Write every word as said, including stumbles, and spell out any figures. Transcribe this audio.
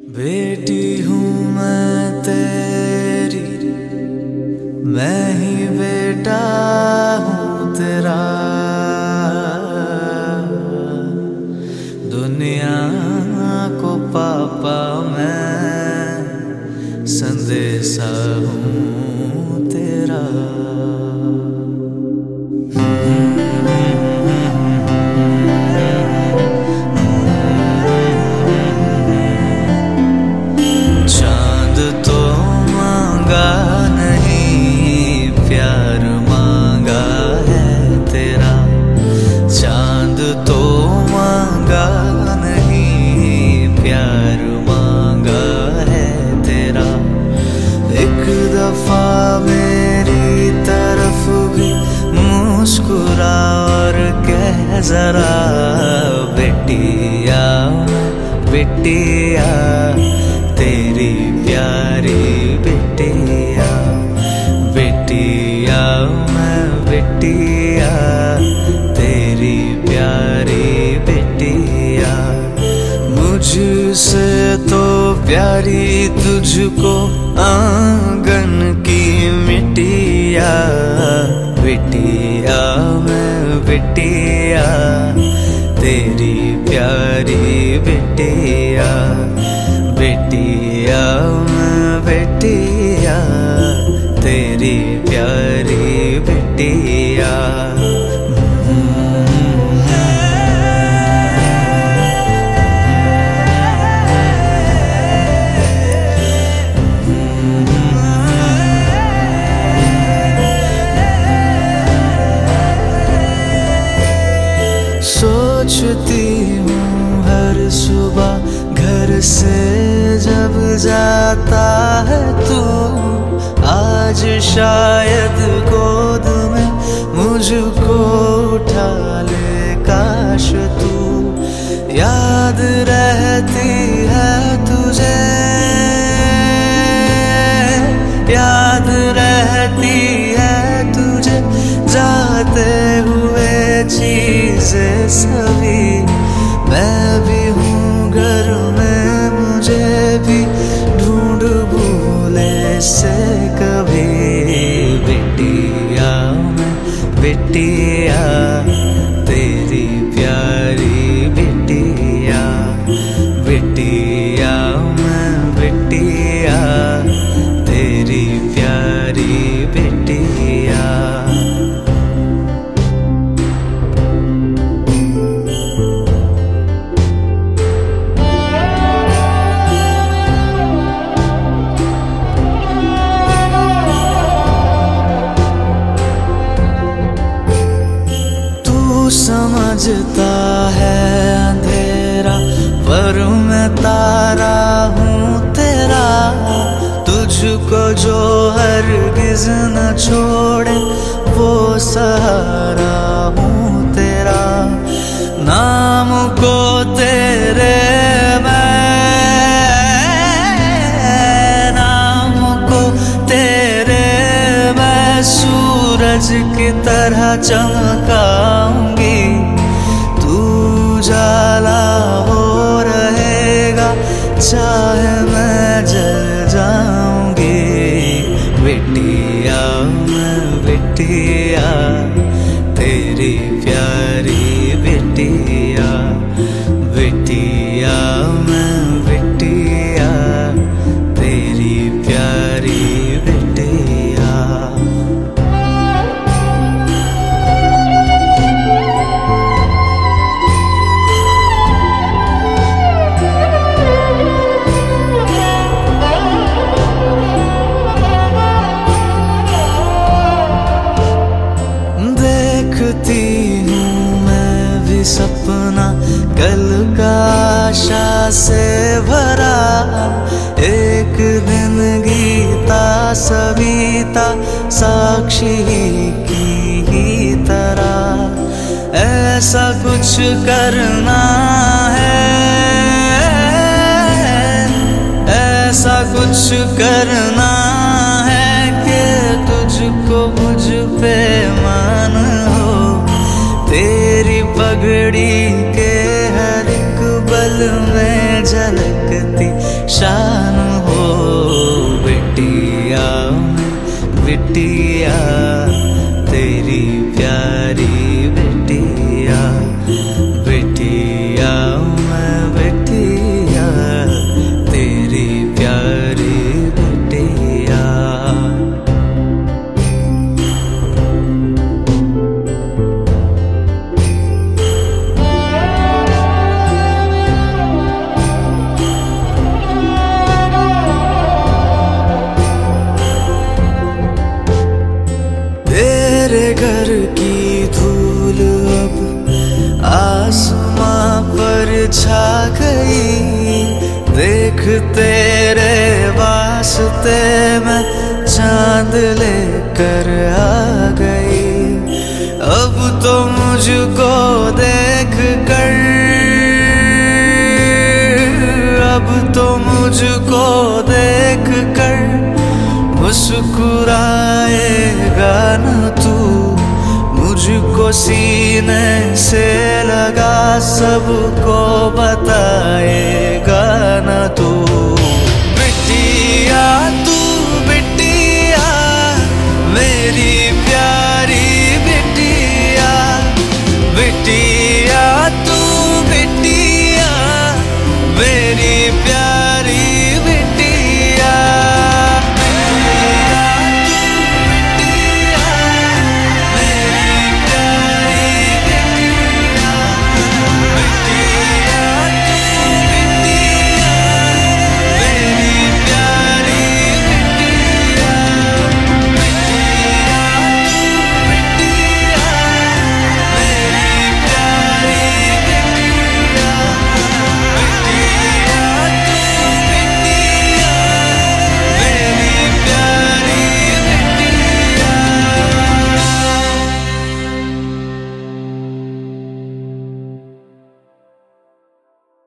बेटी हूँ मैं तेरी, मैं ही बेटा हूँ तेरा। दुनिया को पापा मैं संदेशा हूँ तेरा। चांद तो मांगा नहीं, प्यार मांगा है तेरा। चांद तो मांगा नहीं, प्यार मांगा है तेरा। एक दफा मेरी तरफ भी मुस्कुरा और कह जरा, बेटिया बेटिया तेरी प्यारी बेटिया। बेटिया मैं बेटिया तेरी प्यारी बेटिया। मुझसे तो प्यारी तुझको आंगन की मिट्टिया। बेटिया मैं बेटिया तेरी प्यारी बेटिया। बेटिया मैं बेटिया तेरी प्यारी बेटिया। सोचती हूँ हर सुबह घर से जब जाता है तू, आज शायद गोद में मुझको उठा ले काश तू। याद रहती है तुझे, याद रहती है तुझे जाते हुए चीजें सभी। मैं भी हूँ घर में, मुझे भी ढूंढ भूले से कभी। बेटिया मैं बेटिया तेरी प्यारी बेटिया। बेटिया मैं बेटिया तेरी प्यारी बेटिया। समझता है अंधेरा पर मैं तारा हूँ तेरा। तुझको जो हरगिज न छोड़े वो सहारा हूँ तेरा। नाम को तेरे मैं, नाम को तेरे मैं सूरज की तरह चमकाऊंगी। तू जाला हो रहेगा चाहे मैं जल जाऊंगी। बेटिया मैं बेटिया तेरी प्यारी बेटिया। बेटिया मैं बेटिया तेरी प्यारी बेटिया। देखती हूँ मैं भी सपना कल का आशा से भरा। एक दिन गीता सविता साक्षी की ही तरह ऐसा कुछ करना है, ऐसा कुछ करना है कि तुझको मुझ पे मान हो। तेरी पगड़ी के हर एक बल में झलकती तेरे वास्ते मैं चांद लेकर आ गई। अब तो मुझको देख कर, अब तो मुझको देख कर मुस्कुराएगा न तू। मुझको सीने से लगा सबको बताएगा